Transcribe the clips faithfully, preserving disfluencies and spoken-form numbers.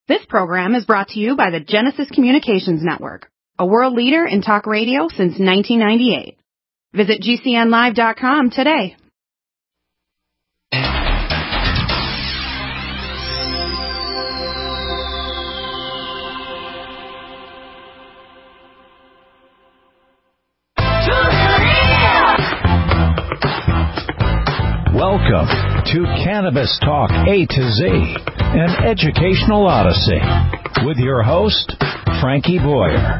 This program is brought to you by the Genesis Communications Network, a world leader in talk radio since nineteen ninety-eight. Visit G C N live dot com today. Welcome to Cannabis Talk A to Z, an educational odyssey, with your host, Frankie Boyer.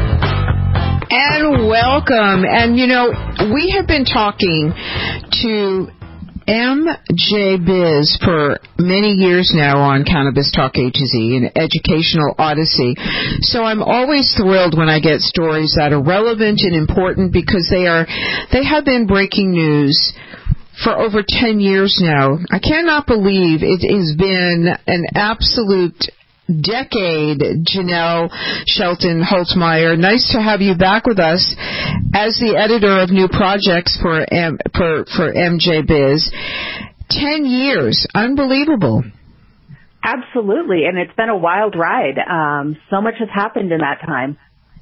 And welcome. And, you know, we have been talking to M J Biz for many years now on Cannabis Talk A to Z, an educational odyssey. So I'm always thrilled when I get stories that are relevant and important because they are, they have been breaking news for over ten years now. I cannot believe it has been an absolute decade. Janelle Shelton Holtzmeyer, nice to have you back with us as the editor of new projects for M- for for M J Biz. Ten years, unbelievable. Absolutely, and it's been a wild ride. Um, so much has happened in that time.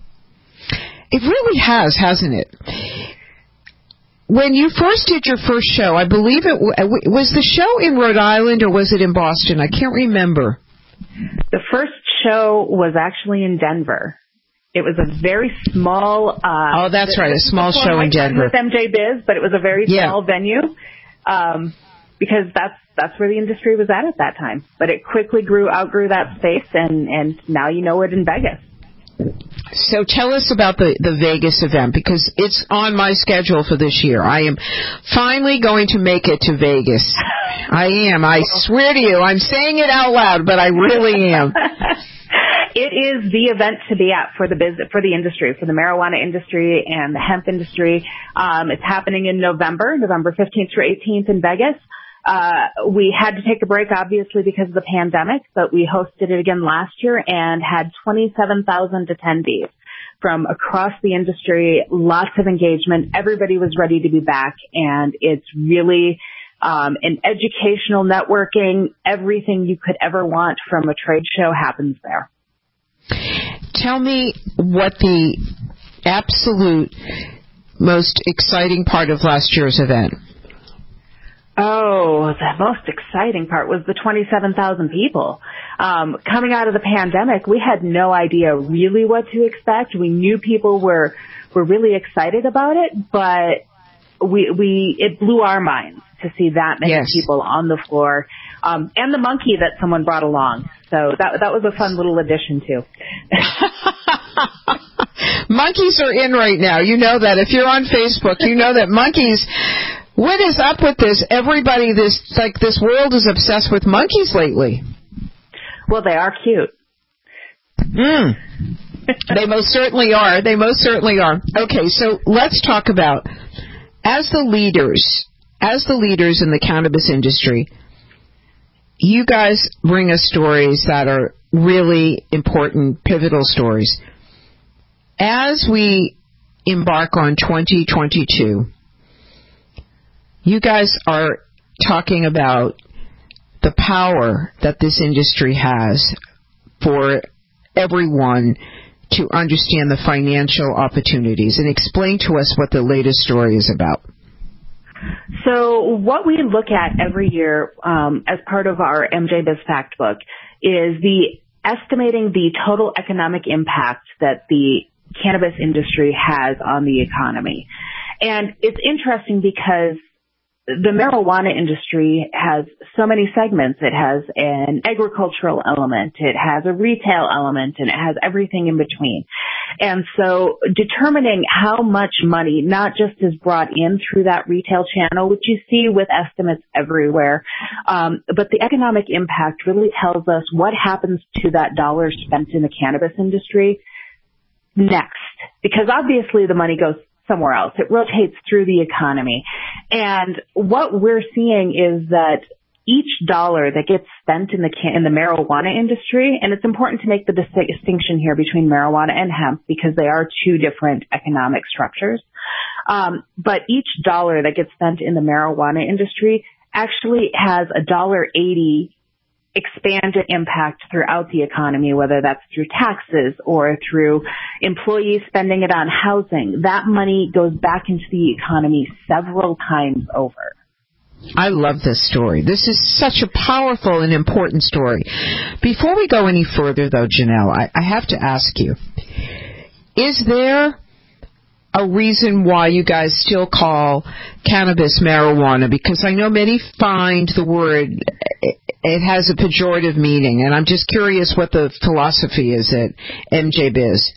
It really has, hasn't it? When you first did your first show, I believe it was the show in Rhode Island or was it in Boston? I can't remember. The first show was actually in Denver. It was a very small. Uh, oh, that's right, a small show in Denver with M J Biz, but it was a very yeah. small venue um, because that's that's where the industry was at at that time. But it quickly grew, outgrew that space, and and now you know it in Vegas. So tell us about the, the Vegas event, because it's on my schedule for this year. I am finally going to make it to Vegas. I am. I swear to you. I'm saying it out loud, but I really am. It is the event to be at for the business, for the industry, for the marijuana industry and the hemp industry. Um, it's happening in November, November fifteenth through eighteenth in Vegas. Uh, we had to take a break, obviously, because of the pandemic, but we hosted it again last year and had twenty-seven thousand attendees from across the industry, lots of engagement. Everybody was ready to be back, and it's really um, an educational networking. Everything you could ever want from a trade show happens there. Tell me what the absolute most exciting part of last year's event. Oh, the most exciting part was the twenty-seven thousand people. Um, coming out of the pandemic, we had no idea really what to expect. We knew people were were really excited about it, but we we it blew our minds to see that many yes. people on the floor, um, and the monkey that someone brought along. So that that was a fun little addition too. Monkeys are in right now. You know that. If you're on Facebook, you know that monkeys. What is up with this? Everybody, this like this world is obsessed with monkeys lately. Well, they are cute. Mm. They most certainly are. They most certainly are. Okay, so let's talk about, as the leaders, as the leaders in the cannabis industry, you guys bring us stories that are really important, pivotal stories. As we embark on twenty twenty-two, you guys are talking about the power that this industry has for everyone to understand the financial opportunities, and explain to us what the latest story is about. So what we look at every year um, as part of our M J Biz Fact Book is the estimating the total economic impact that the cannabis industry has on the economy. And it's interesting because the marijuana industry has so many segments. It has an agricultural element, it has a retail element, and it has everything in between. And so determining how much money not just is brought in through that retail channel, which you see with estimates everywhere, um, but the economic impact really tells us what happens to that dollar spent in the cannabis industry next. Because obviously the money goes somewhere else. It rotates through the economy. And what we're seeing is that each dollar that gets spent in the in the marijuana industry, and it's important to make the distinction here between marijuana and hemp because they are two different economic structures. Um, but each dollar that gets spent in the marijuana industry actually has a dollar eighty expanded impact throughout the economy, whether that's through taxes or through employees spending it on housing. That money goes back into the economy several times over. I love this story. This is such a powerful and important story. Before we go any further, though, Janelle, I, I have to ask you, is there a reason why you guys still call cannabis marijuana? Because I know many find the word, it has a pejorative meaning, and I'm just curious what the philosophy is at M J Biz.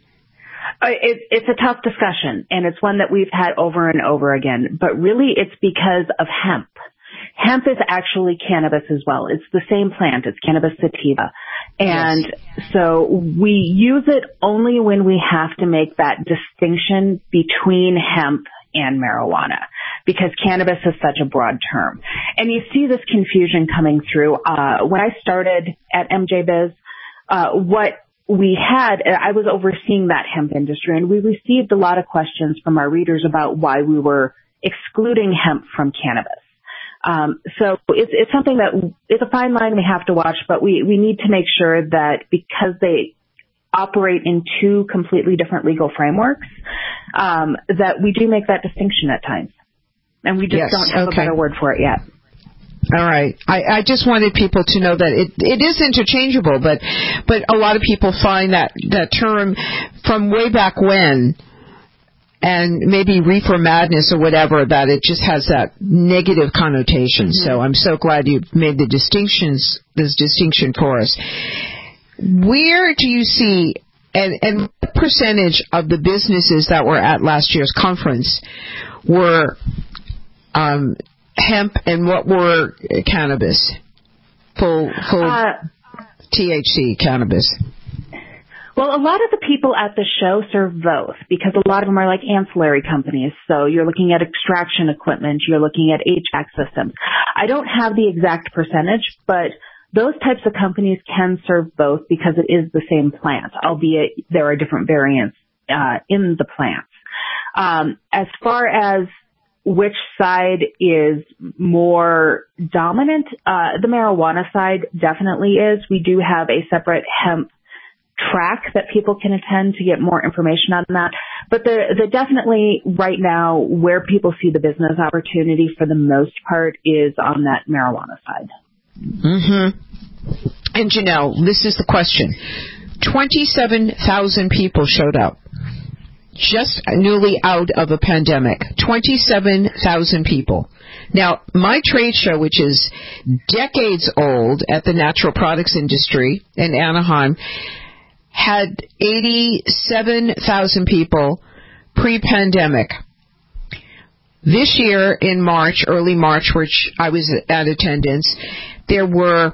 It, it's a tough discussion, and it's one that we've had over and over again, but really it's because of hemp. Hemp is actually cannabis as well. It's the same plant. It's Cannabis sativa. And yes. So we use it only when we have to make that distinction between hemp and marijuana, because cannabis is such a broad term. And you see this confusion coming through. Uh, when I started at M J Biz, uh, what we had, I was overseeing that hemp industry, and we received a lot of questions from our readers about why we were excluding hemp from cannabis. Um, so it's, it's something that it's a fine line we have to watch, but we, we need to make sure that because they operate in two completely different legal frameworks, um, that we do make that distinction at times. And we just yes, don't have okay. a better word for it yet. All right. I, I just wanted people to know that it, it is interchangeable, but but a lot of people find that, that term from way back when, and maybe reefer madness or whatever, that it just has that negative connotation. Mm-hmm. So I'm so glad you made the distinctions, this distinction for us. Where do you see, and, and what percentage of the businesses that were at last year's conference were um, hemp, and what were cannabis? Full, full uh, T H C cannabis. Well, a lot of the people at the show serve both, because a lot of them are like ancillary companies. So you're looking at extraction equipment, you're looking at H V A C systems. I don't have the exact percentage, but those types of companies can serve both because it is the same plant, albeit there are different variants uh, in the plants. Um, as far as which side is more dominant, uh, the marijuana side definitely is. We do have a separate hemp track that people can attend to get more information on that. But the, the definitely right now where people see the business opportunity for the most part is on that marijuana side. Mm-hmm. And Janelle, this is the question. twenty-seven thousand people showed up. Just newly out of a pandemic. twenty-seven thousand people. Now, my trade show, which is decades old at the natural products industry in Anaheim, had eighty-seven thousand people pre-pandemic. This year in March, early March, which I was at attendance, there were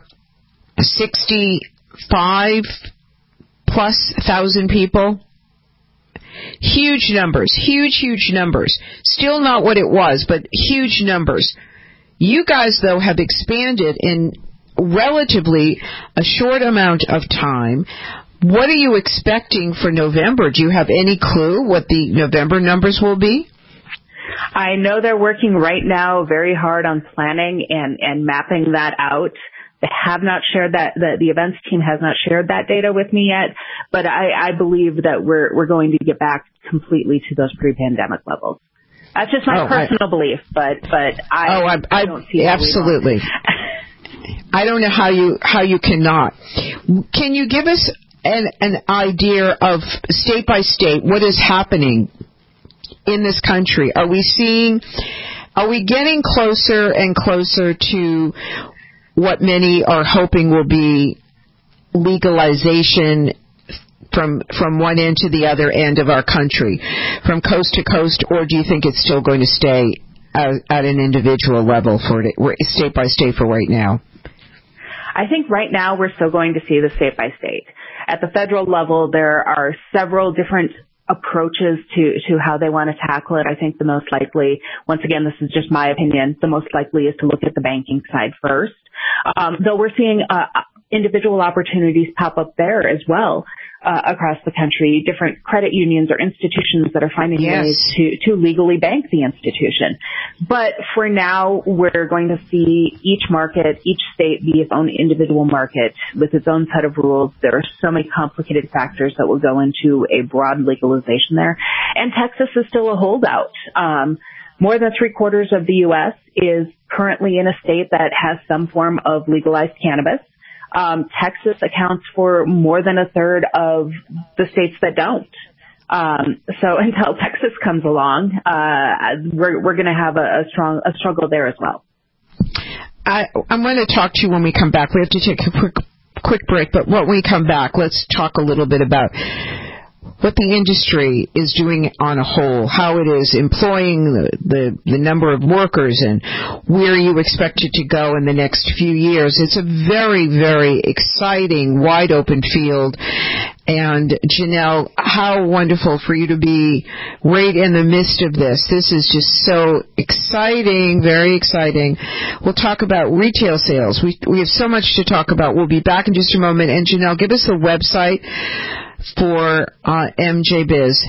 sixty-five plus thousand people. Huge numbers, huge, huge numbers. Still not what it was, but huge numbers. You guys, though, have expanded in relatively a short amount of time. What are you expecting for November? Do you have any clue what the November numbers will be? I know they're working right now very hard on planning and, and mapping that out. They have not shared that, the, the events team has not shared that data with me yet, but I, I believe that we're, we're going to get back completely to those pre-pandemic levels. That's just my oh, personal I, belief, but, but I, oh, I, I, I don't see it. Absolutely. I don't know how you, how you cannot. Can you give us an, an idea of state by state what is happening in this country? Are we seeing, are we getting closer and closer to what many are hoping will be legalization from from one end to the other end of our country, from coast to coast, or do you think it's still going to stay at, at an individual level for state by state for right now? I think right now we're still going to see the state by state. At the federal level, there are several different approaches to, to how they want to tackle it. I think the most likely, once again, this is just my opinion, the most likely is to look at the banking side first. Um, though we're seeing uh, individual opportunities pop up there as well uh, across the country, different credit unions or institutions that are finding yes. ways to, to legally bank the institution. But for now, we're going to see each market, each state be its own individual market with its own set of rules. There are so many complicated factors that will go into a broad legalization there. And Texas is still a holdout. Um, more than three quarters of the U S is currently in a state that has some form of legalized cannabis. Um, Texas accounts for more than a third of the states that don't. Um, so until Texas comes along, uh, we're, we're going to have a, a strong, a struggle there as well. I, I'm going to talk to you when we come back. We have to take a quick, quick break, but when we come back, let's talk a little bit about what the industry is doing on a whole, how it is employing the, the, the number of workers and where you expect it to go in the next few years. It's a very, very exciting, wide open field. And Janelle, how wonderful for you to be right in the midst of this. This is just so exciting, very exciting. We'll talk about retail sales. We, we have so much to talk about. We'll be back in just a moment. And Janelle, give us the website for uh, M J Biz.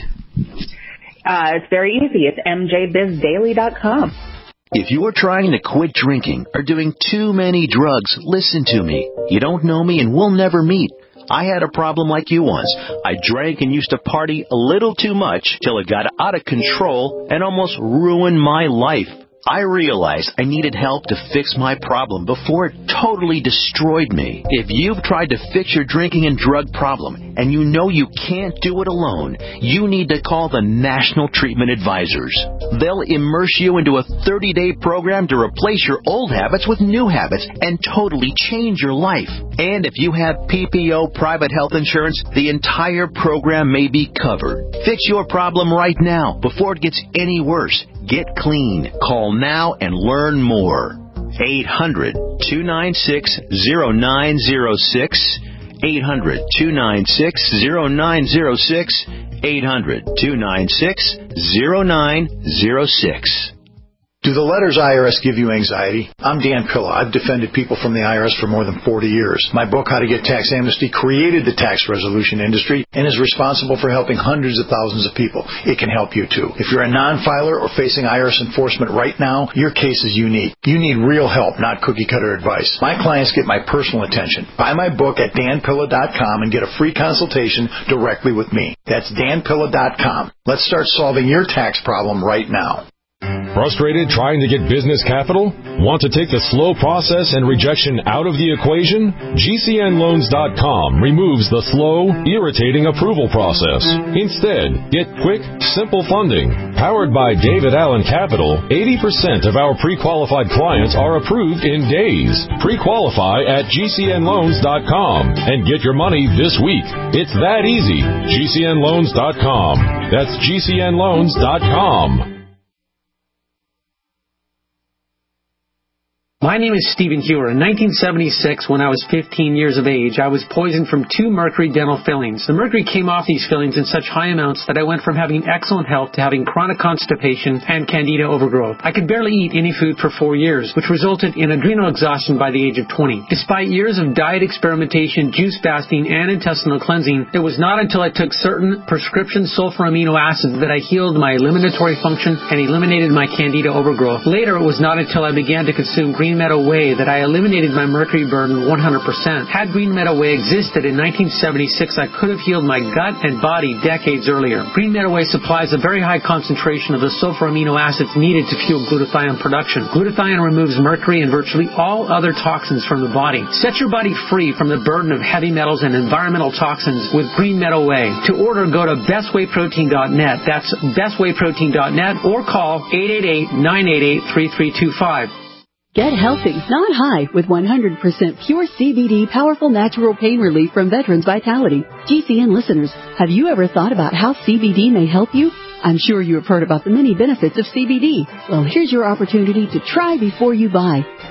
Uh, it's very easy. It's m j biz daily dot com. If you are trying to quit drinking or doing too many drugs, listen to me. You don't know me and we'll never meet. I had a problem like you once. I drank and used to party a little too much till it got out of control and almost ruined my life. I realized I needed help to fix my problem before it totally destroyed me. If you've tried to fix your drinking and drug problem and you know you can't do it alone, you need to call the National Treatment Advisors. They'll immerse you into a thirty-day program to replace your old habits with new habits and totally change your life. And if you have P P O private health insurance, the entire program may be covered. Fix your problem right now before it gets any worse. Get clean. Call now and learn more. eight hundred, two nine six, zero nine zero six. eight hundred, two nine six, zero nine zero six. eight hundred, two nine six, zero nine zero six. Do the letters I R S give you anxiety? I'm Dan Pilla. I've defended people from the I R S for more than forty years. My book, How to Get Tax Amnesty, created the tax resolution industry and is responsible for helping hundreds of thousands of people. It can help you, too. If you're a non-filer or facing I R S enforcement right now, your case is unique. You need real help, not cookie-cutter advice. My clients get my personal attention. Buy my book at dan pilla dot com and get a free consultation directly with me. That's dan pilla dot com. Let's start solving your tax problem right now. Frustrated trying to get business capital? Want to take the slow process and rejection out of the equation? G C N loans dot com removes the slow, irritating approval process. Instead, get quick, simple funding. Powered by David Allen Capital, eighty percent of our pre-qualified clients are approved in days. Pre-qualify at G C N loans dot com and get your money this week. It's that easy. G C N loans dot com. That's G C N loans dot com. My name is Stephen Hewer. In nineteen seventy-six, when I was fifteen years of age, I was poisoned from two mercury dental fillings. The mercury came off these fillings in such high amounts that I went from having excellent health to having chronic constipation and candida overgrowth. I could barely eat any food for four years, which resulted in adrenal exhaustion by the age of twenty. Despite years of diet experimentation, juice fasting, and intestinal cleansing, it was not until I took certain prescription sulfur amino acids that I healed my eliminatory function and eliminated my candida overgrowth. Later, it was not until I began to consume green Green Meadow Whey that I eliminated my mercury burden one hundred percent. Had Green Meadow Whey existed in nineteen seventy-six, I could have healed my gut and body decades earlier. Green Meadow Whey supplies a very high concentration of the sulfur amino acids needed to fuel glutathione production. Glutathione removes mercury and virtually all other toxins from the body. Set your body free from the burden of heavy metals and environmental toxins with Green Meadow Whey. To order, go to best way protein dot net. That's best way protein dot net or call eight eight eight, nine eight eight, three three two five. Get healthy, not high, with one hundred percent pure C B D powerful natural pain relief from Veterans Vitality. G C N listeners, have you ever thought about how C B D may help you? I'm sure you have heard about the many benefits of C B D. Well, here's your opportunity to try before you buy.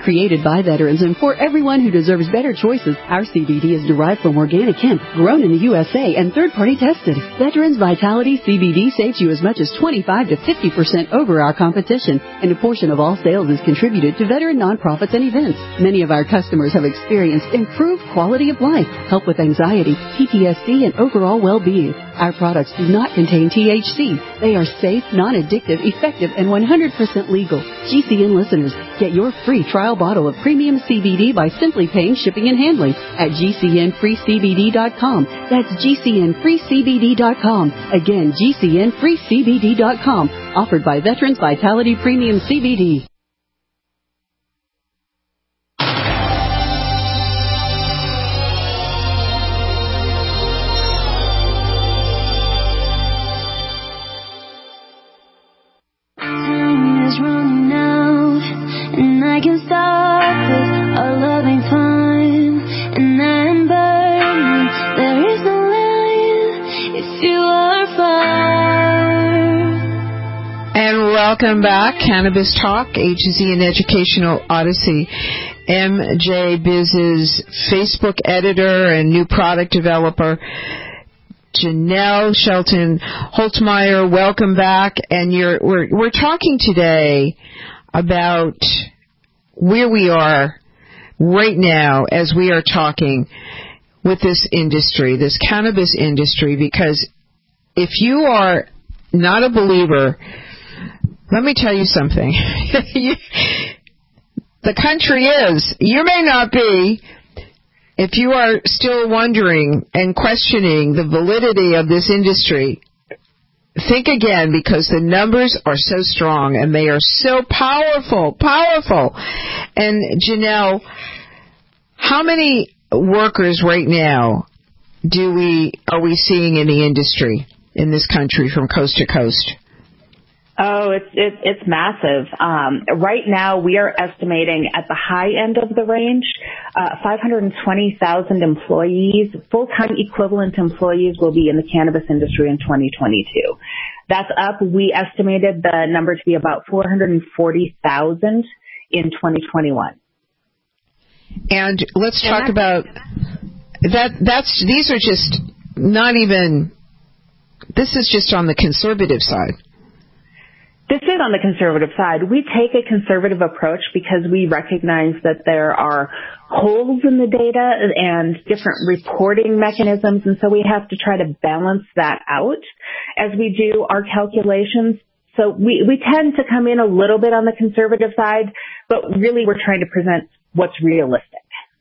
Created by veterans and for everyone who deserves better choices, our C B D is derived from organic hemp, grown in the U S A and third-party tested. Veterans Vitality C B D saves you as much as twenty-five to fifty percent over our competition, and a portion of all sales is contributed to veteran nonprofits and events. Many of our customers have experienced improved quality of life, help with anxiety, P T S D, and overall well-being. Our products do not contain T H C. They are safe, non-addictive, effective, and one hundred percent legal. G C N listeners, get your free trial bottle of premium C B D by simply paying shipping and handling at G C N free C B D dot com. That's G C N free C B D dot com. Again, G C N free C B D dot com. Offered by Veterans Vitality Premium C B D. Welcome back. Cannabis Talk, A to Z and Educational Odyssey. M J Biz's Facebook editor and new product developer, Janelle Shelton Holtmeyer. Welcome back. And you're, we're, we're talking today about where we are right now as we are talking with this industry, this cannabis industry, because if you are not a believer, let me tell you something. The country is. You may not be. If you are still wondering and questioning the validity of this industry, think again, because the numbers are so strong and they are so powerful, powerful. And Janelle, how many workers right now do we are we seeing in the industry in this country from coast to coast? Oh, it's it's it's massive. Um, right now, we are estimating at the high end of the range, uh, five hundred twenty thousand employees, full-time equivalent employees will be in the cannabis industry in twenty twenty-two. That's up. We estimated the number to be about four hundred forty thousand in twenty twenty-one. And let's talk about that. That's these are just not even. This is just on the conservative side. This is on the conservative side. We take a conservative approach because we recognize that there are holes in the data and different reporting mechanisms, and so we have to try to balance that out as we do our calculations. So we, we tend to come in a little bit on the conservative side, but really we're trying to present what's realistic.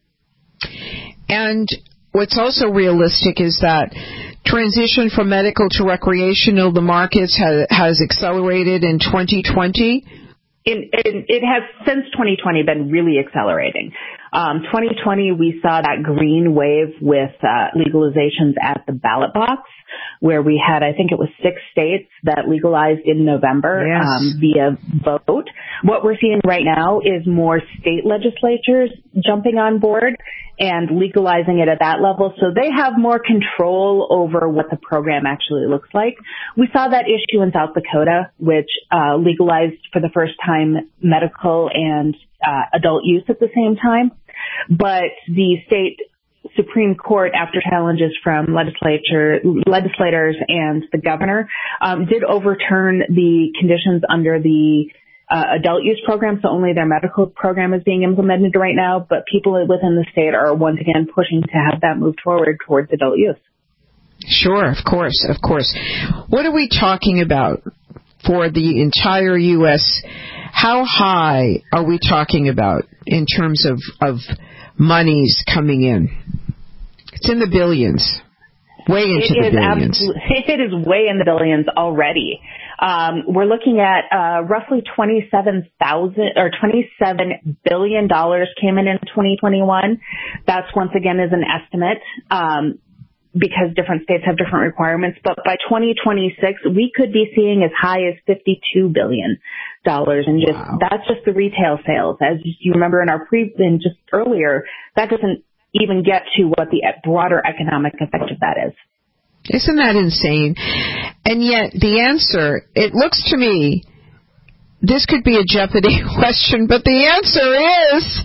And what's also realistic is that transition from medical to recreational, the markets ha- has accelerated in twenty twenty. In, in, it has since twenty twenty been really accelerating. Um, twenty twenty, we saw that green wave with uh, legalizations at the ballot box, where we had, I think it was six states that legalized in November yes. um, via vote. What we're seeing right now is more state legislatures jumping on board and legalizing it at that level, so they have more control over what the program actually looks like. We saw that issue in South Dakota, which uh, legalized for the first time medical and uh, adult use at the same time. But the state Supreme Court, after challenges from legislature, legislators and the governor, um, did overturn the conditions under the Uh, adult use program, so only their medical program is being implemented right now, but people within the state are once again pushing to have that moved forward towards adult use. Sure, of course, of course. What are we talking about for the entire U S? How high are we talking about in terms of, of monies coming in? It's in the billions, way into it the billions. It is way in the billions already. Um, we're looking at uh, roughly twenty-seven thousand or twenty-seven billion dollars came in in twenty twenty-one. That's once again is an estimate um, because different states have different requirements. But by twenty twenty-six, we could be seeing as high as fifty-two billion dollars, and just wow. That's just the retail sales. As you remember in our pre in just earlier, that doesn't even get to what the broader economic effect of that is. Isn't that insane? And yet the answer, it looks to me, this could be a Jeopardy question, but the answer is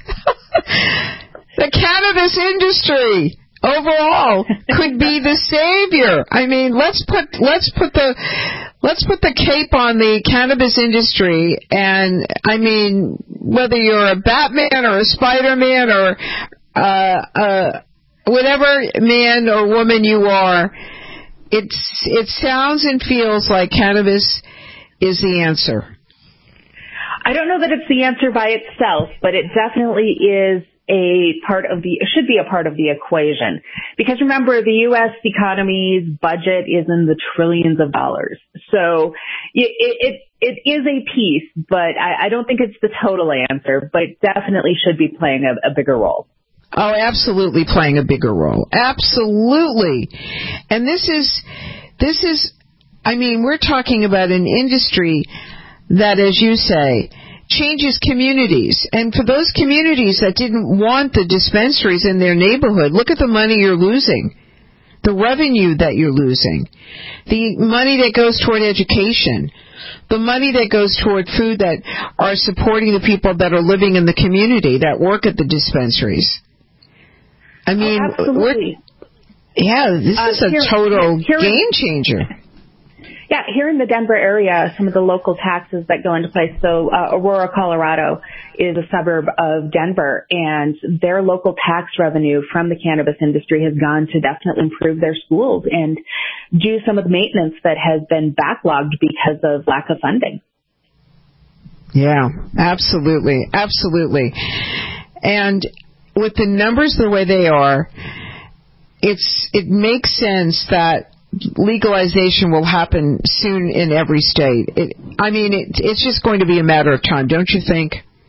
the cannabis industry overall could be the savior. I mean, let's put let's put the let's put the cape on the cannabis industry, and I mean, whether you're a Batman or a Spider-Man or uh, uh, whatever man or woman you are, it's it sounds and feels like cannabis is the answer. I don't know that it's the answer by itself, but it definitely is a part of the, should be a part of the equation. Because remember, the U S economy's budget is in the trillions of dollars. So it, it, it is a piece, but I, I don't think it's the total answer, but it definitely should be playing a, a bigger role. Oh, absolutely playing a bigger role. Absolutely. And this is, this is, I mean, we're talking about an industry that, as you say, changes communities. And for those communities that didn't want the dispensaries in their neighborhood, look at the money you're losing, the revenue that you're losing, the money that goes toward education, the money that goes toward food that are supporting the people that are living in the community that work at the dispensaries. I mean, oh, absolutely. Yeah, this uh, is a here, total here, game changer. Yeah, here in the Denver area, some of the local taxes that go into place. So uh, Aurora, Colorado is a suburb of Denver, and their local tax revenue from the cannabis industry has gone to definitely improve their schools and do some of the maintenance that has been backlogged because of lack of funding. Yeah, absolutely, absolutely. And with the numbers the way they are, it's it makes sense that legalization will happen soon in every state. It, I mean, it, it's just going to be a matter of time, don't you think?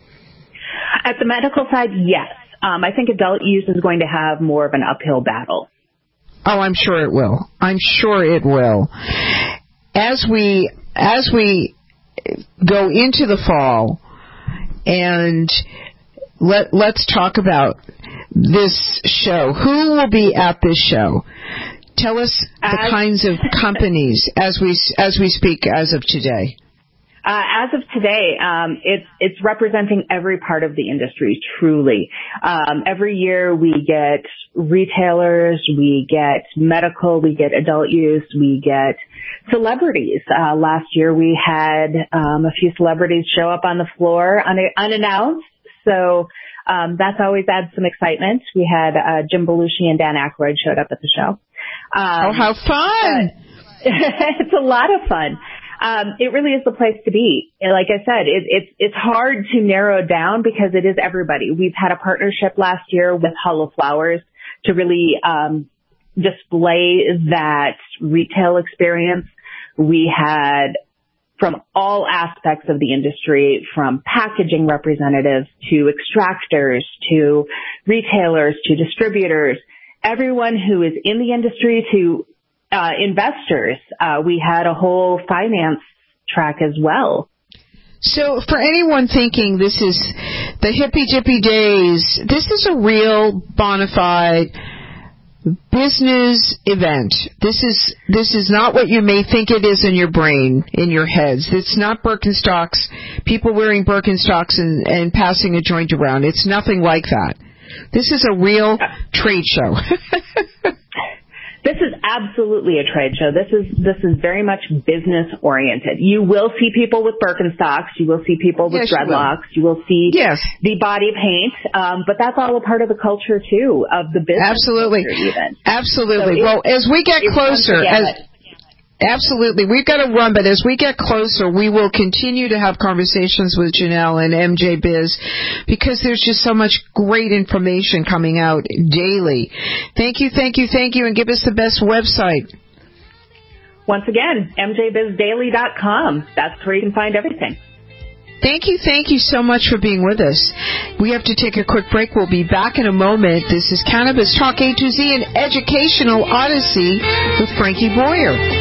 At the medical side, yes. Um, I think adult use is going to have more of an uphill battle. Oh, I'm sure it will. I'm sure it will. As we as we go into the fall, and let let's talk about this show. Who will be at this show? Tell us the as, kinds of companies as we as we speak as of today. Uh, as of today, um, it's it's representing every part of the industry. Truly, um, every year we get retailers, we get medical, we get adult use, we get celebrities. Uh, last year we had um, a few celebrities show up on the floor un- unannounced, so um, that's always adds some excitement. We had uh, Jim Belushi and Dan Aykroyd showed up at the show. Um, oh, how fun! It's a lot of fun. Um, it really is the place to be. Like I said, it, it's it's hard to narrow down because it is everybody. We've had a partnership last year with Hollow Flowers to really um, display that retail experience. We had from all aspects of the industry, from packaging representatives to extractors to retailers to distributors, everyone who is in the industry to uh, investors. Uh, we had a whole finance track as well. So for anyone thinking this is the hippy-dippy days, this is a real bona fide business event. This is this is not what you may think it is in your brain, in your heads. It's not Birkenstocks, people wearing Birkenstocks and, and passing a joint around. It's nothing like that. This is a real trade show. This is absolutely a trade show. This is this is very much business oriented. You will see people with Birkenstocks. You will see people with yes, dreadlocks. You will. you will see yes. the body paint. Um, but that's all a part of the culture too, of the business. Absolutely, culture even. Absolutely. So well, as we get closer, as Absolutely. We've got to run, but as we get closer, we will continue to have conversations with Janelle and M J Biz because there's just so much great information coming out daily. Thank you, thank you, thank you, and give us the best website. Once again, m j biz daily dot com. That's where you can find everything. Thank you, thank you so much for being with us. We have to take a quick break. We'll be back in a moment. This is Cannabis Talk A to Z, an educational odyssey with Frankie Boyer.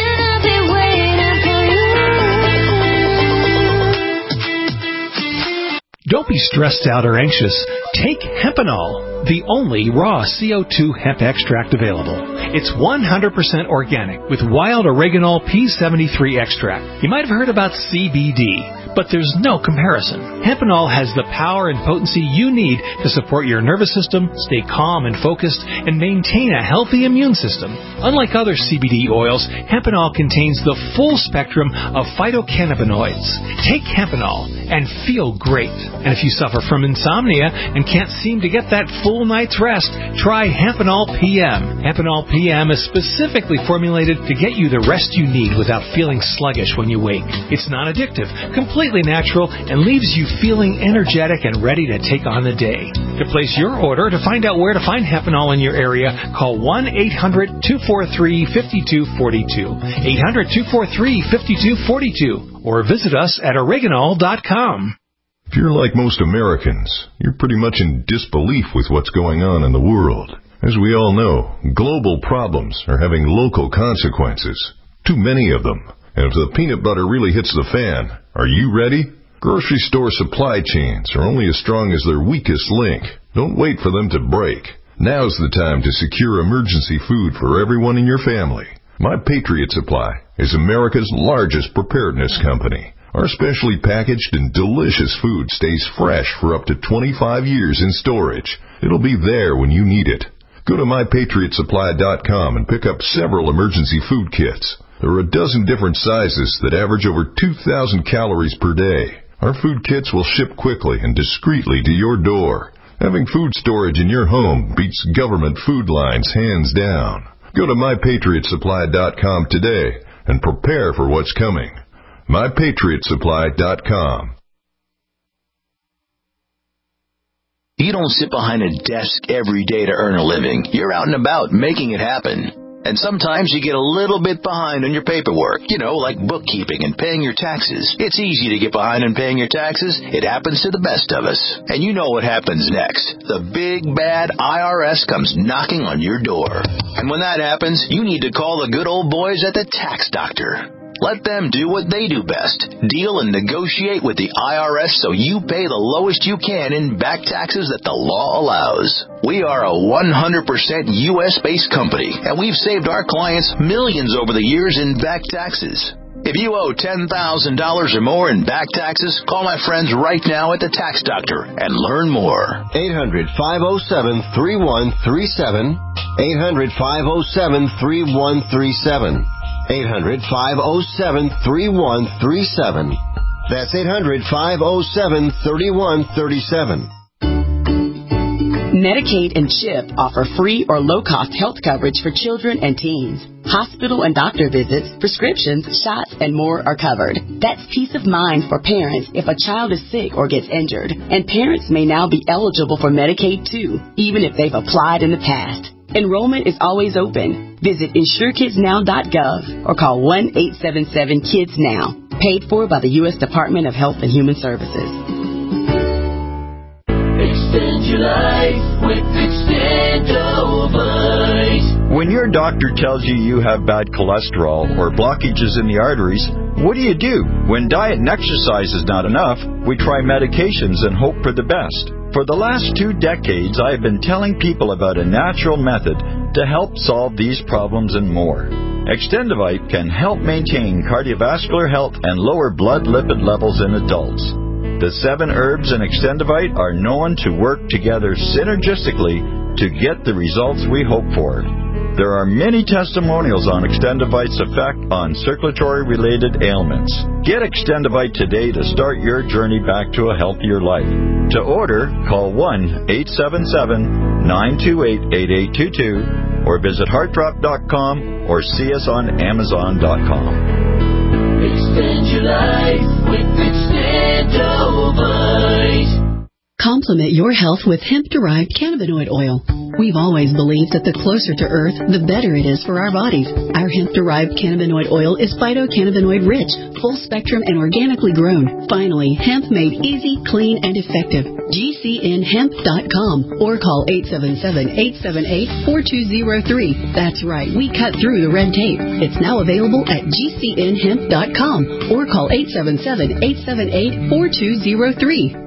Don't be stressed out or anxious. Take Hempanol, the only raw C O two hemp extract available. It's one hundred percent organic with wild oregano P seventy-three extract. You might have heard about C B D, but there's no comparison. Hempenol has the power and potency you need to support your nervous system, stay calm and focused, and maintain a healthy immune system. Unlike other C B D oils, Hempenol contains the full spectrum of phytocannabinoids. Take Hempenol and feel great. And if you suffer from insomnia and can't seem to get that full night's rest, try Hempenol P M. Hempenol P M is specifically formulated to get you the rest you need without feeling sluggish when you wake. It's non-addictive, completely natural, and leaves you feeling energetic and ready to take on the day. To place your order, to find out where to find Hempenol in your area, call one eight hundred two four three five two four two, eight hundred two four three five two four two, or visit us at oregonol dot com. If you're like most Americans, you're pretty much in disbelief with what's going on in the world. As we all know, global problems are having local consequences. Too many of them. And if the peanut butter really hits the fan, are you ready? Grocery store supply chains are only as strong as their weakest link. Don't wait for them to break. Now's the time to secure emergency food for everyone in your family. My Patriot Supply is America's largest preparedness company. Our specially packaged and delicious food stays fresh for up to twenty-five years in storage. It'll be there when you need it. Go to my patriot supply dot com and pick up several emergency food kits. There are a dozen different sizes that average over two thousand calories per day. Our food kits will ship quickly and discreetly to your door. Having food storage in your home beats government food lines hands down. Go to my patriot supply dot com today and prepare for what's coming. my patriot supply dot com. You don't sit behind a desk every day to earn a living. You're out and about making it happen. And sometimes you get a little bit behind on your paperwork, you know, like bookkeeping and paying your taxes. It's easy to get behind on paying your taxes. It happens to the best of us. And you know what happens next. The big, bad I R S comes knocking on your door. And when that happens, you need to call the good old boys at the Tax Doctor. Let them do what they do best. Deal and negotiate with the I R S so you pay the lowest you can in back taxes that the law allows. We are a one hundred percent U S-based company, and we've saved our clients millions over the years in back taxes. If you owe ten thousand dollars or more in back taxes, call my friends right now at the Tax Doctor and learn more. eight hundred, five oh seven, three one three seven. eight hundred, five oh seven, three one three seven. eight hundred, five oh seven, three one three seven. That's eight hundred, five oh seven, three one three seven. Medicaid and CHIP offer free or low-cost health coverage for children and teens. Hospital and doctor visits, prescriptions, shots, and more are covered. That's peace of mind for parents if a child is sick or gets injured. And parents may now be eligible for Medicaid, too, even if they've applied in the past. Enrollment is always open. Visit insure kids now dot gov or call one eight seven seven kids now. Paid for by the U S Department of Health and Human Services. Extend your life with Extendovite. When your doctor tells you you have bad cholesterol or blockages in the arteries, what do you do? When diet and exercise is not enough, we try medications and hope for the best. For the last two decades, I have been telling people about a natural method to help solve these problems and more. Extendovite can help maintain cardiovascular health and lower blood lipid levels in adults. The seven herbs in Extendovite are known to work together synergistically to get the results we hope for. There are many testimonials on Extendovite's effect on circulatory-related ailments. Get Extendovite today to start your journey back to a healthier life. To order, call one eight seven seven, nine two eight, eight eight two two or visit heart drop dot com or see us on amazon dot com. Extend your life with Extendovite. Complement your health with hemp-derived cannabinoid oil. We've always believed that the closer to Earth, the better it is for our bodies. Our hemp-derived cannabinoid oil is phytocannabinoid-rich, full-spectrum, and organically grown. Finally, hemp made easy, clean, and effective. G C N hemp dot com or call eight seven seven, eight seven eight, four two zero three. That's right, we cut through the red tape. It's now available at G C N hemp dot com or call eight seven seven, eight seven eight, four two zero three.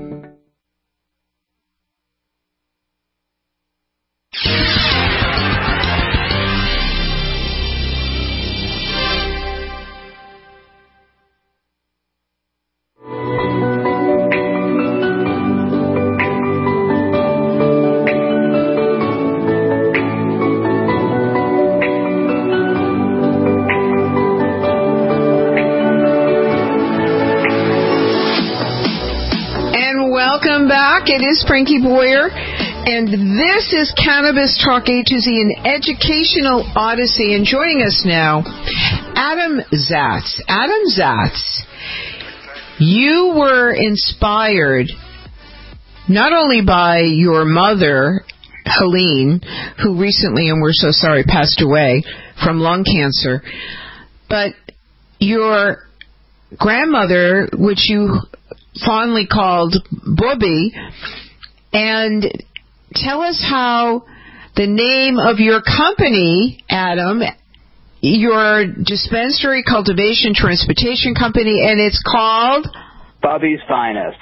Talk. It is Frankie Boyer, and this is Cannabis Talk A to Z, an educational odyssey. And joining us now, Adam Zatz. Adam Zatz, you were inspired not only by your mother, Helene, who recently, and we're so sorry, passed away from lung cancer, but your grandmother, which you fondly called Bobby. And tell us how the name of your company, Adam, your dispensary, cultivation, transportation company, and it's called Bobby's Finest.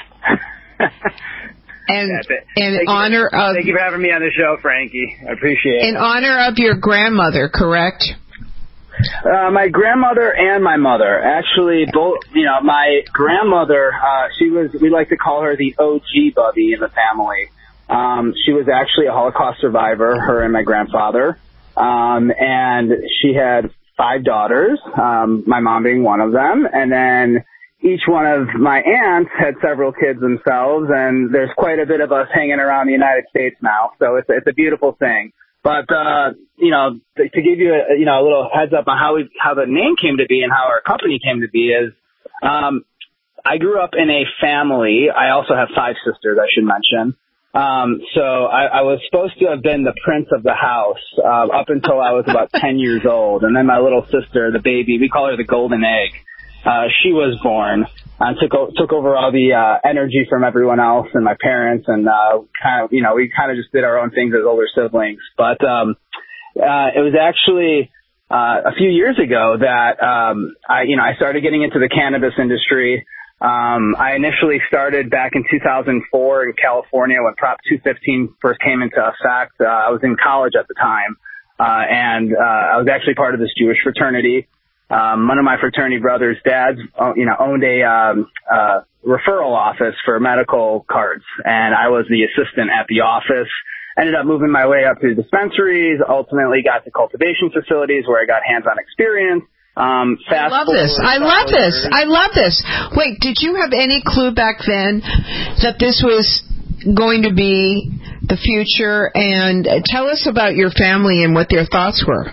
And in thank honor you, of thank you for having me on the show, Frankie. I appreciate it. In honor of your grandmother, correct? Uh, my grandmother and my mother, actually, both. You know, my grandmother, uh, she was. We like to call her the O G Bubby in the family. Um, she was actually a Holocaust survivor. Her and my grandfather, um, and she had five daughters. Um, my mom being one of them, and then each one of my aunts had several kids themselves. And there's quite a bit of us hanging around the United States now, so it's it's a beautiful thing. But, uh, you know, to, to give you a, you know, a little heads up on how we, how the name came to be and how our company came to be is, um, I grew up in a family. I also have five sisters, I should mention. Um, so I, I was supposed to have been the prince of the house, uh, up until I was about ten years old. And then my little sister, the baby, we call her the golden egg. Uh, she was born and took, o- took over all the, uh, energy from everyone else and my parents. And, uh, kind of, you know, we kind of just did our own things as older siblings. But, um, uh, it was actually, uh, a few years ago that, um, I, you know, I started getting into the cannabis industry. Um, I initially started back in two thousand four in California when Prop two fifteen first came into effect. Uh, I was in college at the time. Uh, and, uh, I was actually part of this Jewish fraternity. Um, one of my fraternity brothers' dads, you know, owned a um, uh, referral office for medical cards, and I was the assistant at the office. Ended up moving my way up to dispensaries. Ultimately, got to cultivation facilities where I got hands-on experience. Um, fast I love this. I love this. I love this. Wait, did you have any clue back then that this was going to be the future? And tell us about your family and what their thoughts were.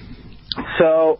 So,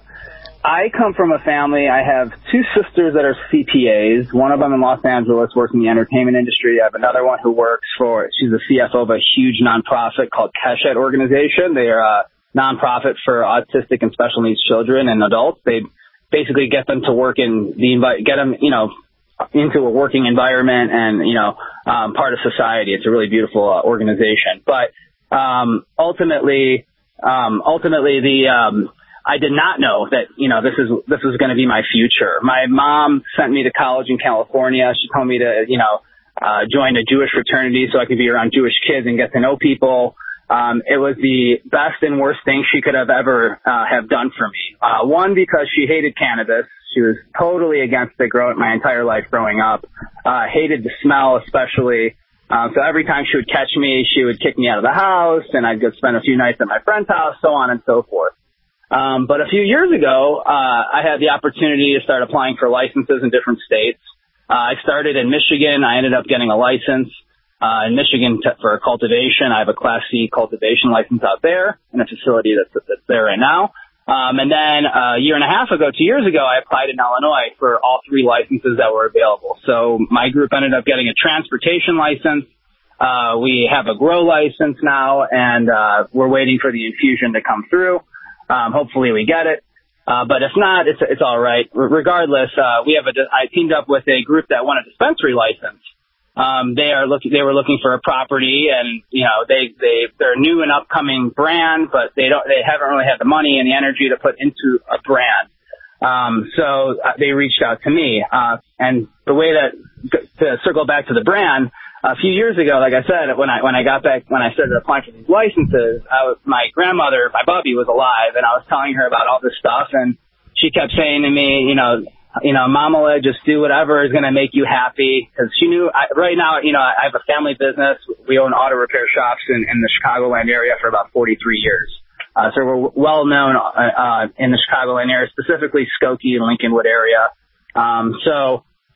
I come from a family. I have two sisters that are C P As. One of them in Los Angeles works in the entertainment industry. I have another one who works for, she's the C F O of a huge nonprofit called Keshet Organization. They are a nonprofit for autistic and special needs children and adults. They basically get them to work in the, get them, you know, into a working environment and, you know, um, part of society. It's a really beautiful uh, organization. But, um, ultimately, um, ultimately the, um, I did not know that, you know, this is, this was going to be my future. My mom sent me to college in California. She told me to, you know, uh, join a Jewish fraternity so I could be around Jewish kids and get to know people. Um, it was the best and worst thing she could have ever, uh, have done for me. Uh, one, because she hated cannabis. She was totally against it growing my entire life growing up. Uh, hated the smell, especially. Um, so every time she would catch me, she would kick me out of the house and I'd go spend a few nights at my friend's house, so on and so forth. Um, but a few years ago, uh, I had the opportunity to start applying for licenses in different states. Uh, I started in Michigan. I ended up getting a license, uh, in Michigan t- for cultivation. I have a Class C cultivation license out there in a facility that's, that's there right now. Um, and then a year and a half ago, two years ago, I applied in Illinois for all three licenses that were available. So my group ended up getting a transportation license. Uh, we have a grow license now, and, uh, we're waiting for the infusion to come through. Um, hopefully we get it. Uh, but if not, it's, it's all right. R- regardless, uh, we have a, I teamed up with a group that won a dispensary license. Um, they are looking, they were looking for a property and, you know, they, they, they're a new and upcoming brand, but they don't, they haven't really had the money and the energy to put into a brand. Um, so uh, they reached out to me. Uh, and the way that, to circle back to the brand, a few years ago, like I said, when I when I got back, when I started applying for these licenses, I was, my grandmother, my Bubby, was alive, and I was telling her about all this stuff, and she kept saying to me, you know, you know, Mama, just do whatever is going to make you happy, because she knew, I, right now, you know, I have a family business. We own auto repair shops in, in the Chicagoland area for about forty-three years. Uh, so we're well known uh, uh, in the Chicagoland area, specifically Skokie and Lincolnwood area. Um, so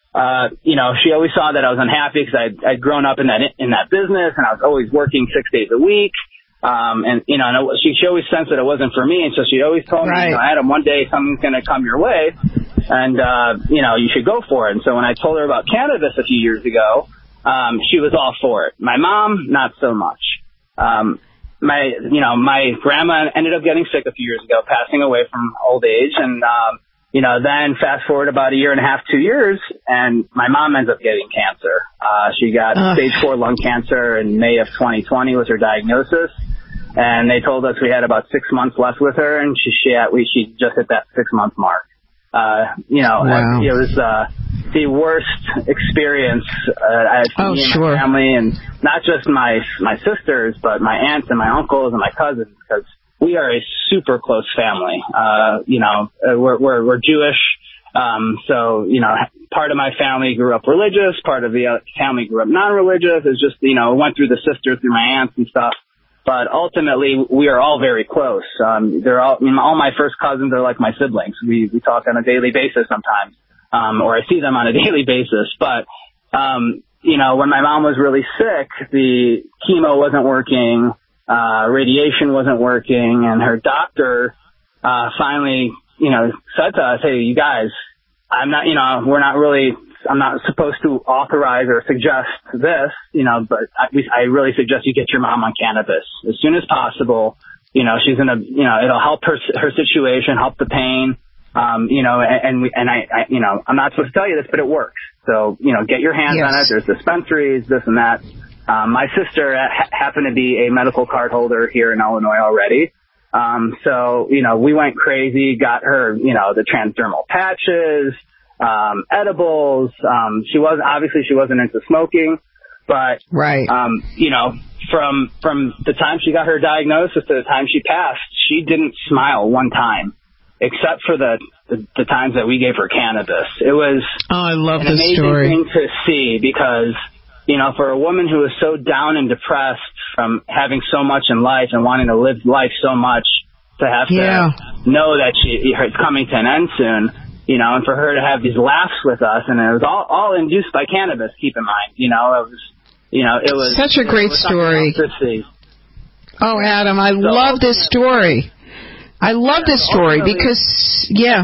uh, you know, she always saw that I was unhappy because I'd, I'd grown up in that in that business, and I was always working six days a week. Um, and, you know, and it, she, she always sensed that it wasn't for me. And so she always told right. me, you know, Adam, one day something's going to come your way and, uh, you know, you should go for it. And so when I told her about cannabis a few years ago, um, she was all for it. My mom, not so much. Um, my, you know, my grandma ended up getting sick a few years ago, passing away from old age. And, um, you know, then fast forward about a year and a half, two years, and my mom ends up getting cancer. Uh, she got uh. stage four lung cancer in May of twenty twenty was her diagnosis. And they told us we had about six months left with her, and she she, we, she just hit that six-month mark. Uh, you know, wow. it was uh, the worst experience uh, I've seen oh, in sure. my family, and not just my my sisters, but my aunts and my uncles and my cousins, because we are a super close family. Uh, you know, we're we're, we're Jewish, um, so you know, part of my family grew up religious, part of the family grew up non-religious. It's just you know, went through the sisters, through my aunts and stuff. But ultimately, we are all very close. Um, they're all, I mean, all my first cousins are like my siblings. We, we talk on a daily basis sometimes, um, or I see them on a daily basis. But, um, you know, when my mom was really sick, the chemo wasn't working, uh, radiation wasn't working, and her doctor, uh, finally, you know, said to us, hey, you guys, I'm not, you know, we're not really, I'm not supposed to authorize or suggest this, you know, but I, I really suggest you get your mom on cannabis as soon as possible. You know, she's gonna, you know, it'll help her her situation, help the pain. Um, you know, and and, we, and I, I, you know, I'm not supposed to tell you this, but it works. So, you know, get your hands yes. on it. There's dispensaries, this and that. Um, my sister ha- happened to be a medical card holder here in Illinois already. Um, so, you know, we went crazy, got her, you know, the transdermal patches. Um, edibles. Um, she was obviously she wasn't into smoking, but right. Um, you know, from from the time she got her diagnosis to the time she passed, she didn't smile one time, except for the the, the times that we gave her cannabis. It was oh, I love an this amazing story. thing to see because you know, for a woman who is so down and depressed from having so much in life and wanting to live life so much, to have yeah. to know that she it's coming to an end soon. You know, and for her to have these laughs with us, and it was all, all induced by cannabis, keep in mind. You know, it was, you know, it was... Such a great story. Oh, Adam, I so, love this story. I love yeah, this story because, yeah.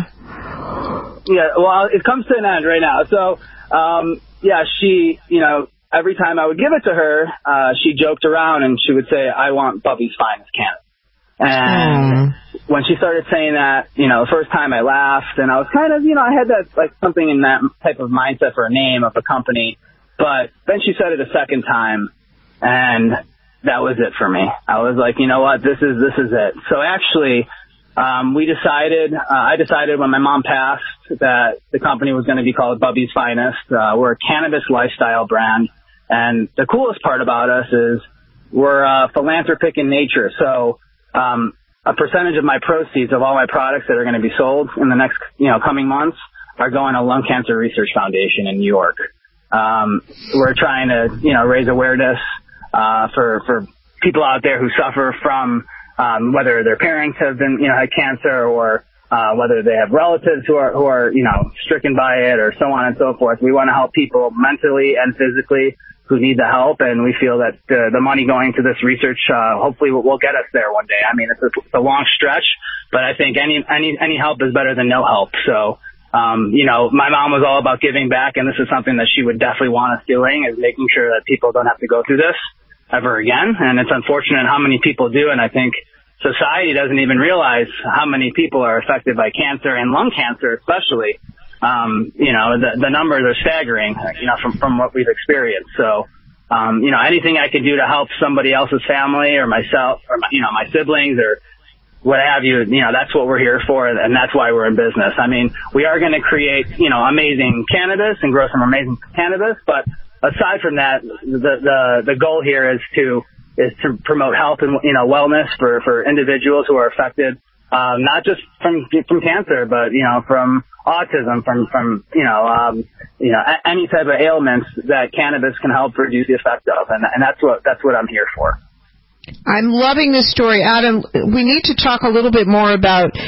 Yeah, well, it comes to an end right now. So, um, yeah, she, you know, every time I would give it to her, uh, she joked around and she would say, I want Bubby's Finest cannabis. And mm. when she started saying that, you know, the first time I laughed, and I was kind of, you know, I had that, like, something in that type of mindset for a name of a company. But then she said it a second time, and that was it for me. I was like, you know what, this is this is it. So actually, um, we decided, uh, I decided when my mom passed that the company was going to be called Bubby's Finest. Uh, we're a cannabis lifestyle brand. And the coolest part about us is we're uh, philanthropic in nature. So, Um, a percentage of my proceeds of all my products that are going to be sold in the next, you know, coming months are going to Lung Cancer Research Foundation in New York. Um, we're trying to, you know, raise awareness, uh, for, for people out there who suffer from, um, whether their parents have been, you know, had cancer or, uh, whether they have relatives who are, who are, you know, stricken by it or so on and so forth. We want to help people mentally and physically who need the help, and we feel that uh, the money going to this research uh, hopefully will, will get us there one day. I mean, it's a, it's a long stretch, but I think any any any help is better than no help. So, um, you know, my mom was all about giving back, and this is something that she would definitely want us doing, is making sure that people don't have to go through this ever again. And it's unfortunate how many people do, and I think society doesn't even realize how many people are affected by cancer and lung cancer especially. Um, you know, the, the numbers are staggering, you know, from, from what we've experienced. So, um, you know, anything I could do to help somebody else's family or myself or, my, you know, my siblings or what have you, you know, that's what we're here for, and that's why we're in business. I mean, we are going to create, you know, amazing cannabis and grow some amazing cannabis, but aside from that, the, the, the goal here is to, is to promote health and, you know, wellness for, for individuals who are affected. Um, not just from from cancer, but you know, from autism, from from you know, um, you know, a- any type of ailments that cannabis can help reduce the effect of, and and that's what that's what I'm here for. I'm loving this story, Adam. We need to talk a little bit more about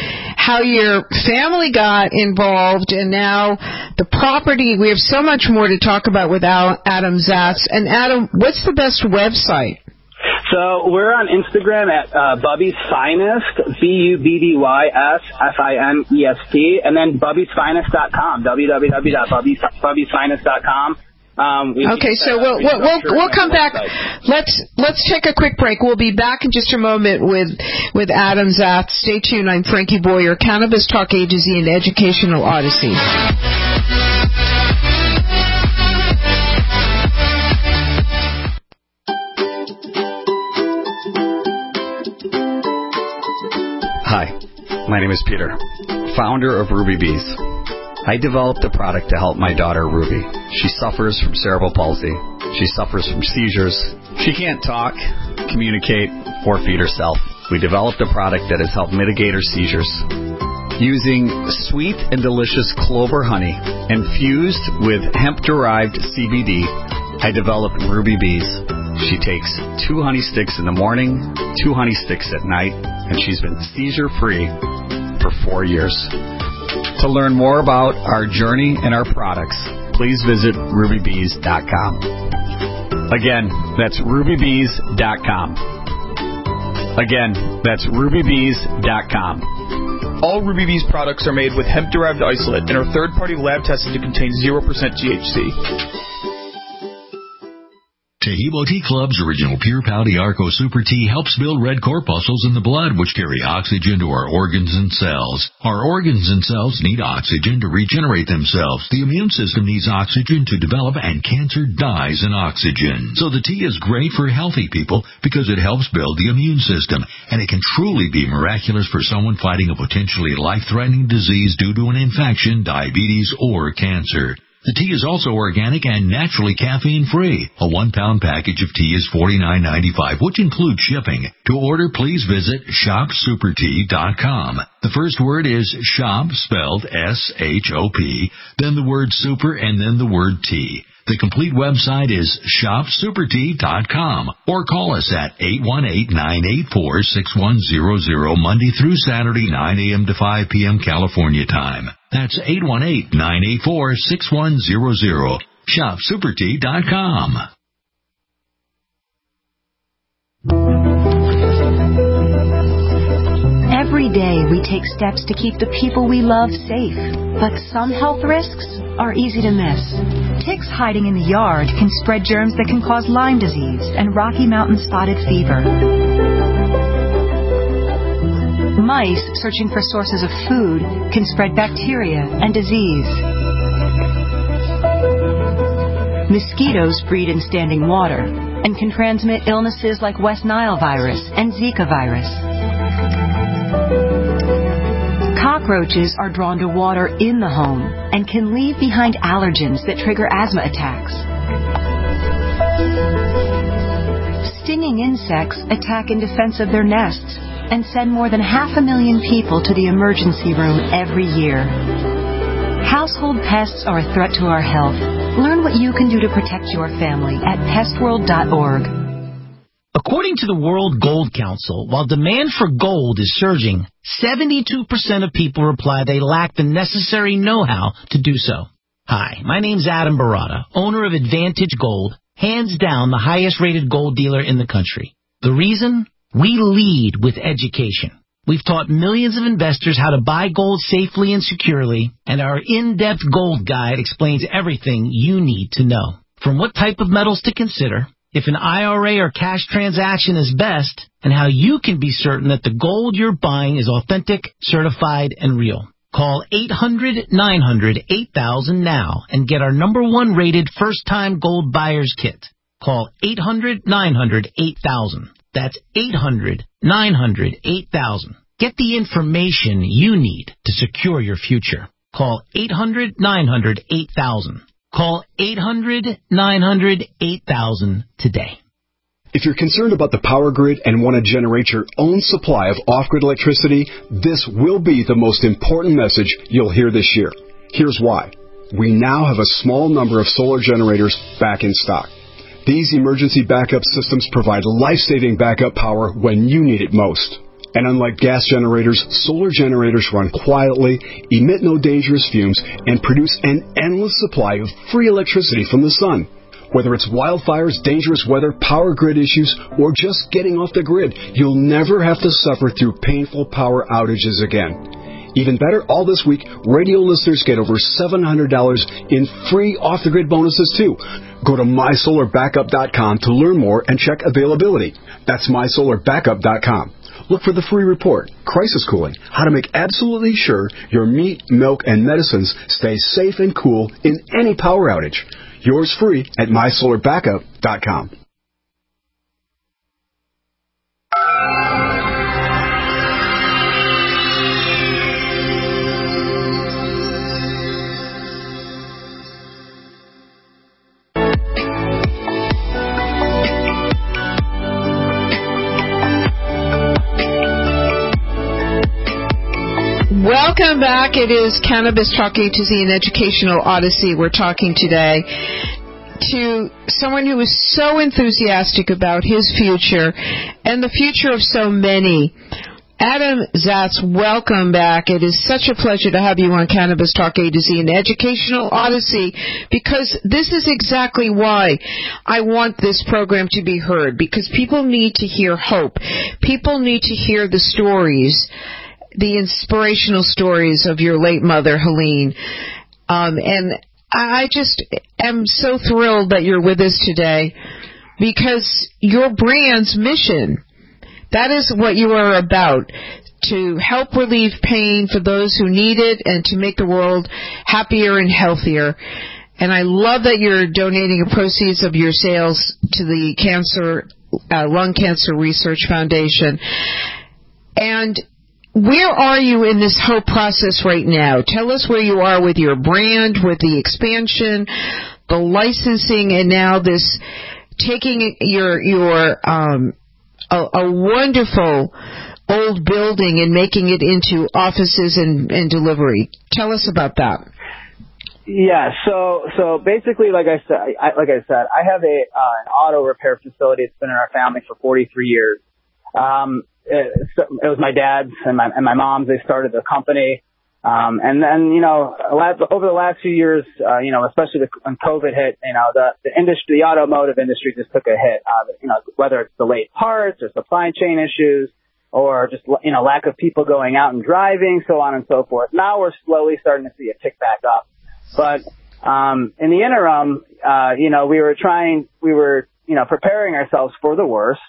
how your family got involved, and now the property. We have so much more to talk about with Adam Zatz. And Adam, what's the best website? So we're on Instagram at uh, Bubby's Finest, B U B B Y S F I N E S T, and then bubby's finest dot com, w w w dot bubby's finest dot com. Um, okay, so we'll we'll we'll, we'll come back. Let's let's take a quick break. We'll be back in just a moment with with Adam Zatz. Stay tuned. I'm Frankie Boyer, Cannabis Talk A to Z and Educational Odyssey. Hi, my name is Peter, founder of Ruby Bees. I developed a product to help my daughter, Ruby. She suffers from cerebral palsy. She suffers from seizures. She can't talk, communicate, or feed herself. We developed a product that has helped mitigate her seizures. Using sweet and delicious clover honey infused with hemp-derived C B D, I developed Ruby Bees. She takes two honey sticks in the morning, two honey sticks at night, and she's been seizure-free for four years. To learn more about our journey and our products, please visit ruby bees dot com. Again, that's ruby bees dot com. Again, that's ruby bees dot com. All Ruby Bees products are made with hemp-derived isolate and are third-party lab tested to contain zero percent T H C. Tahibo Tea Club's original Pure Pouty Arco Super Tea helps build red corpuscles in the blood, which carry oxygen to our organs and cells. Our organs and cells need oxygen to regenerate themselves. The immune system needs oxygen to develop, and cancer dies in oxygen. So the tea is great for healthy people because it helps build the immune system, and it can truly be miraculous for someone fighting a potentially life-threatening disease due to an infection, diabetes, or cancer. The tea is also organic and naturally caffeine-free. A one-pound package of tea is forty-nine ninety-five, which includes shipping. To order, please visit shop super tea dot com. The first word is shop, spelled S H O P, then the word super, and then the word tea. The complete website is shop super tea dot com, or call us at eight one eight, nine eight four, six one zero zero Monday through Saturday, nine a.m. to five p.m. California time. That's eight one eight, nine eight four, six one zero zero. shop super tea dot com. Every day we take steps to keep the people we love safe, but some health risks are easy to miss. Ticks hiding in the yard can spread germs that can cause Lyme disease and Rocky Mountain spotted fever. Mice searching for sources of food can spread bacteria and disease. Mosquitoes breed in standing water and can transmit illnesses like West Nile virus and Zika virus. Cockroaches are drawn to water in the home and can leave behind allergens that trigger asthma attacks. Stinging insects attack in defense of their nests and send more than half a million people to the emergency room every year. Household pests are a threat to our health. Learn what you can do to protect your family at pest world dot org. According to the World Gold Council, while demand for gold is surging, seventy-two percent of people reply they lack the necessary know-how to do so. Hi, my name's Adam Barata, owner of Advantage Gold, hands down the highest-rated gold dealer in the country. The reason? We lead with education. We've taught millions of investors how to buy gold safely and securely, and our in-depth gold guide explains everything you need to know. From what type of metals to consider, if an I R A or cash transaction is best, and how you can be certain that the gold you're buying is authentic, certified, and real. Call eight hundred, nine hundred, eight thousand now and get our number one rated first-time gold buyer's kit. Call eight hundred, nine hundred, eight thousand. That's eight hundred, nine hundred, eight thousand. Get the information you need to secure your future. Call eight hundred, nine hundred, eight thousand. Call eight hundred, nine hundred, eight thousand today. If you're concerned about the power grid and want to generate your own supply of off-grid electricity, this will be the most important message you'll hear this year. Here's why. We now have a small number of solar generators back in stock. These emergency backup systems provide life-saving backup power when you need it most. And unlike gas generators, solar generators run quietly, emit no dangerous fumes, and produce an endless supply of free electricity from the sun. Whether it's wildfires, dangerous weather, power grid issues, or just getting off the grid, you'll never have to suffer through painful power outages again. Even better, all this week, radio listeners get over seven hundred dollars in free off-the-grid bonuses, too. Go to my solar backup dot com to learn more and check availability. That's my solar backup dot com. Look for the free report, Crisis Cooling, how to make absolutely sure your meat, milk, and medicines stay safe and cool in any power outage. Yours free at my solar backup dot com. Welcome back. It is Cannabis Talk A to Z, an educational odyssey. We're talking today to someone who is so enthusiastic about his future and the future of so many. Adam Zatz, welcome back. It is such a pleasure to have you on Cannabis Talk A to Z, an educational odyssey, because this is exactly why I want this program to be heard, because people need to hear hope. People need to hear the stories, the inspirational stories of your late mother, Helene. Um, and I just am so thrilled that you're with us today, because your brand's mission, that is what you are about, to help relieve pain for those who need it and to make the world happier and healthier. And I love that you're donating the proceeds of your sales to the Cancer, uh, Lung Cancer Research Foundation. And where are you in this whole process right now? Tell us where you are with your brand, with the expansion, the licensing, and now this taking your your um, a, a wonderful old building and making it into offices and, and delivery. Tell us about that. Yeah, so so basically, like I said, I, like I said, I have a uh, an auto repair facility. It's been in our family for forty-three years. Um, It, it was my dad's and my and my mom's. They started the company, um, and then you know over the last few years, uh, you know, especially when COVID hit, you know, the the industry, the automotive industry, just took a hit. Uh, you know, whether it's delayed parts or supply chain issues, or just you know lack of people going out and driving, so on and so forth. Now we're slowly starting to see it tick back up, but um, in the interim, uh, you know, we were trying, we were you know preparing ourselves for the worst.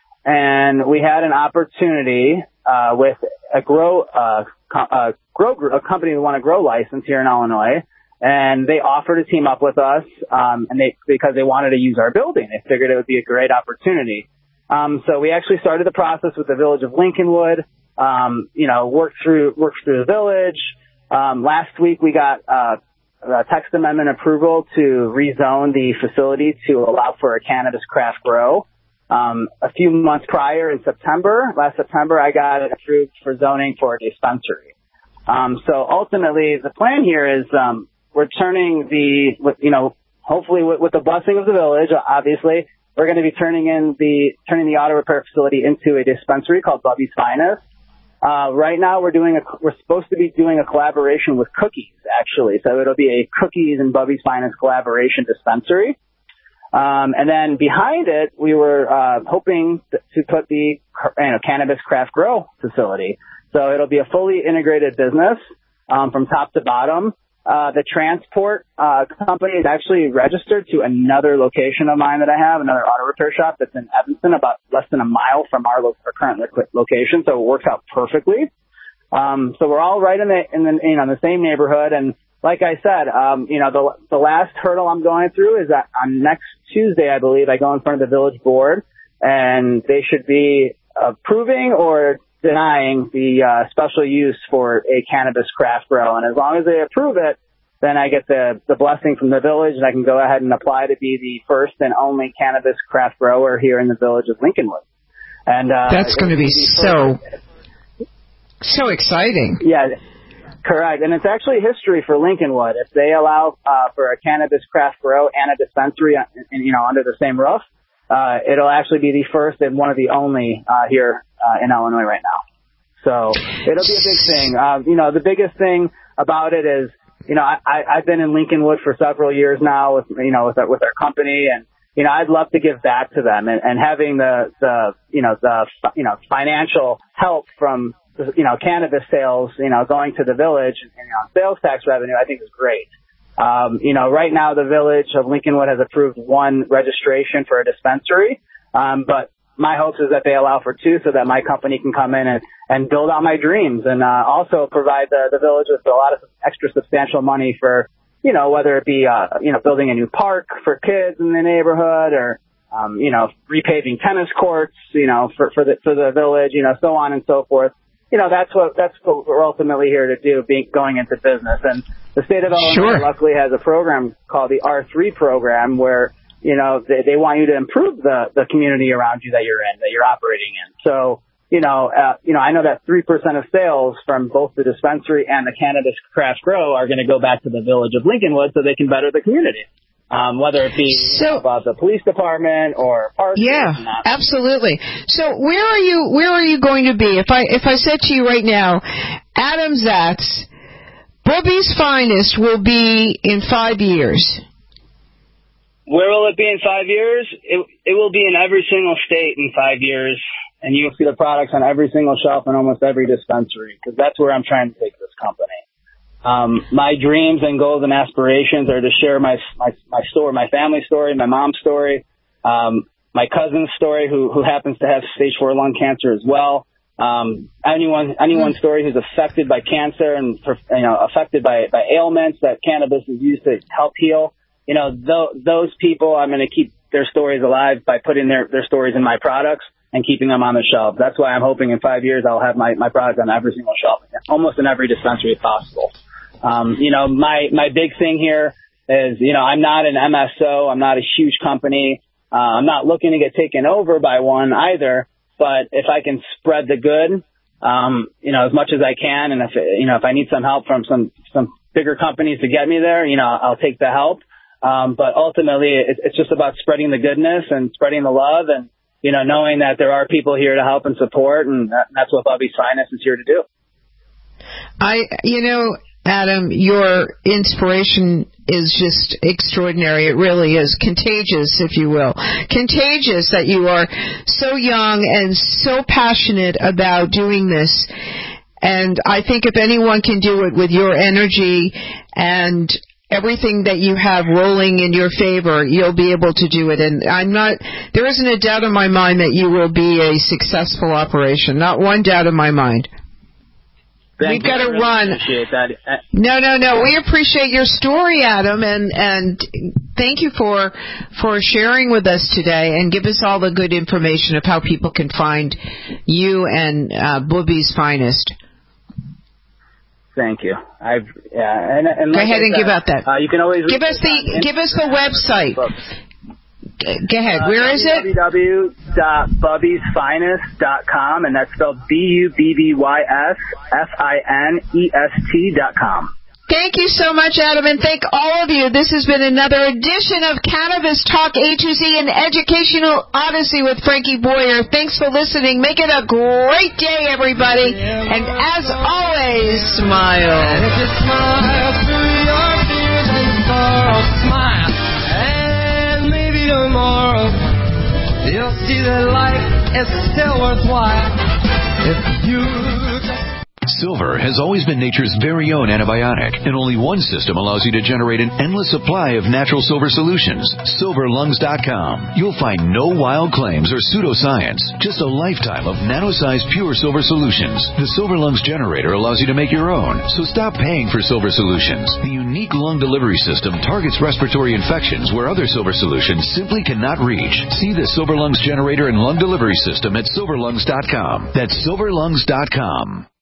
And we had an opportunity uh, with a grow, uh, co- uh, grow a company who won a grow license here in Illinois, and they offered to team up with us, um, and they because they wanted to use our building. They figured it would be a great opportunity. Um, so we actually started the process with the village of Lincolnwood. Um, you know, worked through worked through the village. Um, last week we got uh, a text amendment approval to rezone the facility to allow for a cannabis craft grow. Um, a few months prior in September, last September, I got it approved for zoning for a dispensary. Um, so ultimately the plan here is, um, we're turning the, you know, hopefully with, with the blessing of the village, obviously, we're going to be turning in the, turning the auto repair facility into a dispensary called Bubby's Finest. Uh, right now we're doing a, we're supposed to be doing a collaboration with Cookies, actually. So it'll be a Cookies and Bubby's Finest collaboration dispensary. Um, and then behind it, we were uh, hoping to put the you know, cannabis craft grow facility. So it'll be a fully integrated business um, from top to bottom. Uh, the transport uh, company is actually registered to another location of mine that I have, another auto repair shop that's in Evanston, about less than a mile from our, lo- our current location. So it works out perfectly. Um, so we're all right in the in the you know in the same neighborhood. And like I said, um, you know, the the last hurdle I'm going through is that on next Tuesday, I believe, I go in front of the village board, and they should be approving or denying the uh, special use for a cannabis craft grow. And as long as they approve it, then I get the the blessing from the village, and I can go ahead and apply to be the first and only cannabis craft grower here in the village of Lincolnwood. And uh, that's going to be so so exciting. Yeah. Correct, and it's actually history for Lincolnwood. If they allow uh, for a cannabis craft grow and a dispensary, in, you know, under the same roof, uh, it'll actually be the first and one of the only uh, here uh, in Illinois right now. So it'll be a big thing. Uh, you know, the biggest thing about it is, you know, I, I've been in Lincolnwood for several years now with, you know, with our, with our company, and, you know, I'd love to give back to them, and, and having the, the, you know, the, you know, financial help from, you know, cannabis sales, you know, going to the village and, you know, sales tax revenue, I think is great. Um, you know, right now the village of Lincolnwood has approved one registration for a dispensary, um, but my hopes is that they allow for two so that my company can come in and, and build out my dreams, and uh, also provide the, the village with a lot of extra substantial money for, you know, whether it be, uh, you know, building a new park for kids in the neighborhood, or, um, you know, repaving tennis courts, you know, for, for the, for the village, you know, so on and so forth. You know, that's what, that's what we're ultimately here to do, being, going into business. And the state of Illinois sure. luckily has a program called the R three program, where, you know, they, they want you to improve the, the community around you that you're in, that you're operating in. So, you know, uh, you know, I know that three percent of sales from both the dispensary and the cannabis craft grow are going to go back to the village of Lincolnwood so they can better the community. Um, whether it be so, you know, about the police department or parks. Yeah, absolutely. So where are you, where are you going to be? If I, if I said to you right now, Adam Zatz, Bubby's Finest will be in five years. Where will it be in five years? It, it will be in every single state in five years, and you'll see the products on every single shelf in almost every dispensary, because that's where I'm trying to take this company. Um, my dreams and goals and aspirations are to share my, my, my story, my family story, my mom's story, um, my cousin's story, who, who happens to have stage four lung cancer as well. Um, anyone, anyone's story who's affected by cancer and, you know, affected by, by ailments that cannabis is used to help heal. You know, th- those people, I'm going to keep their stories alive by putting their, their stories in my products and keeping them on the shelf. That's why I'm hoping in five years I'll have my, my product on every single shelf, almost in every dispensary if possible. Um, you know, my, my big thing here is, you know, I'm not an M S O. I'm not a huge company. Uh, I'm not looking to get taken over by one either. But if I can spread the good, um, you know, as much as I can, and if, you know, if I need some help from some, some bigger companies to get me there, you know, I'll take the help. Um, but ultimately, it, it's just about spreading the goodness and spreading the love, and, you know, knowing that there are people here to help and support, and that, that's what Bubby's Finest is here to do. I, you know, Adam, your inspiration is just extraordinary. It really is contagious, if you will. Contagious that you are so young and so passionate about doing this. And I think if anyone can do it with your energy and everything that you have rolling in your favor, you'll be able to do it. And I'm not, there isn't a doubt in my mind that you will be a successful operation. Not one doubt in my mind. Thank We've got to really run. Appreciate that. No, no, no. We appreciate your story, Adam, and and thank you for for sharing with us today, and give us all the good information of how people can find you and uh, Bubby's Finest. Thank you. I've yeah, and, and go like ahead I and said, give out that. Uh, you can always give us the give us the website. Go ahead. Where uh, is it? w w w dot bubby's finest dot com, and that's spelled B U B B Y S F I N E S T dot com. Thank you so much, Adam, and thank all of you. This has been another edition of Cannabis Talk A to Z, an educational odyssey with Frankie Boyer. Thanks for listening. Make it a great day, everybody. And as always, smile. And if you smile through your tears and sorrow, smile. And maybe tomorrow you'll see that life is still worthwhile if you just... Silver has always been nature's very own antibiotic, and only one system allows you to generate an endless supply of natural silver solutions. silver lungs dot com. You'll find no wild claims or pseudoscience, just a lifetime of nano-sized pure silver solutions. The Silver Lungs generator allows you to make your own, so stop paying for silver solutions. The unique lung delivery system targets respiratory infections where other silver solutions simply cannot reach. See the Silver Lungs generator and lung delivery system at silver lungs dot com. That's silver lungs dot com.